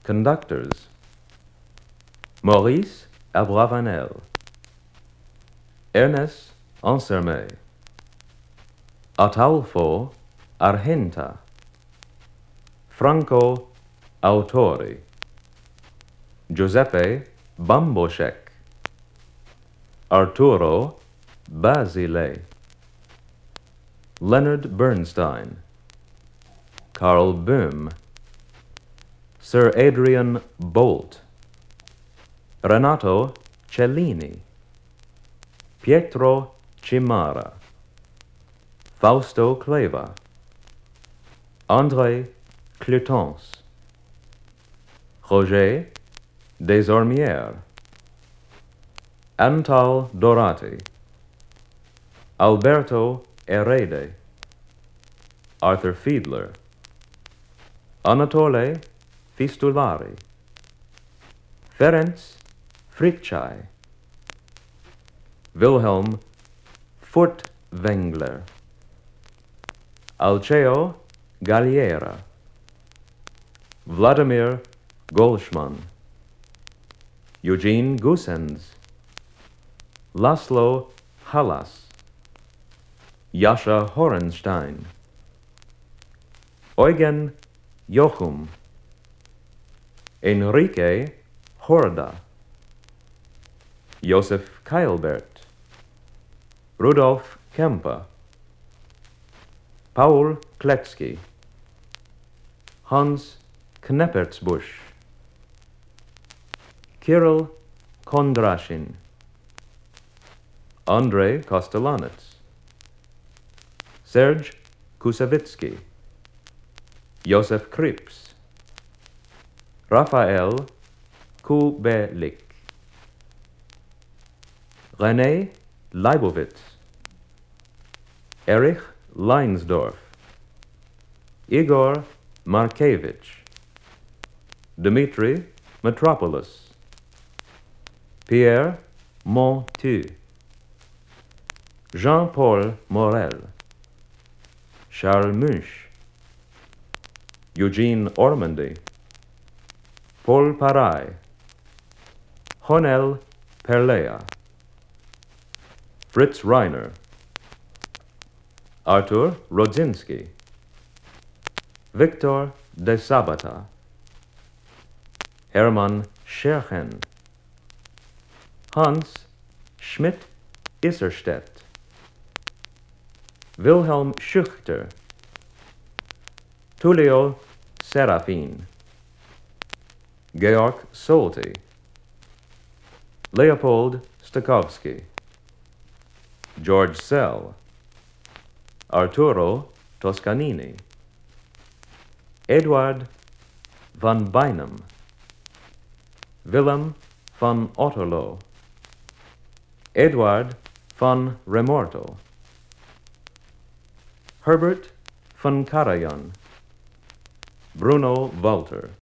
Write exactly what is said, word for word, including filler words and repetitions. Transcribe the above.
Conductors: Maurice Abravanel, Ernest Ansermet, Ataulfo Argenta, Franco Autori, Giuseppe Bamboshek, Arturo Basile, Leonard Bernstein, Carl Böhm, Sir Adrian Bolt, Renato Cellini, Pietro Cimara, Fausto Cleva, André Clutons, Roger Desormières, Antal Dorati, Alberto Erede, Arthur Fiedler, Anatole Fistulari, Ferenc Fritzschei, Wilhelm Furtwängler, Alceo Galliera, Vladimir Golschmann, Eugene Goossens, Laszlo Halas, Jascha Horenstein, Eugen Jochum, Enrique Horda, Josef Keilbert, Rudolf Kemper, Paul Kletzky, Hans Kneppertsbusch, Kirill Kondrashin, Andrei Kostelanets, Serge Kusevitsky, Josef Krips, Raphael Kubelik, René Leibowitz, Erich Leinsdorf, Igor Markevich, Dmitri Metropoulos, Pierre Montu, Jean-Paul Morel, Charles Munch, Eugene Ormandy, Paul Paray, Honel Perlea, Fritz Reiner, Artur Rodzinski, Victor de Sabata, Hermann Scherchen, Hans Schmidt-Isserstedt, Wilhelm Schuchter, Tullio Serafin, Georg Solti, Leopold Stokowski, George Sell, Arturo Toscanini, Eduard van Beinum, Willem van Otterlo, Eduard van Remortel, Herbert van Karajan, Bruno Walter.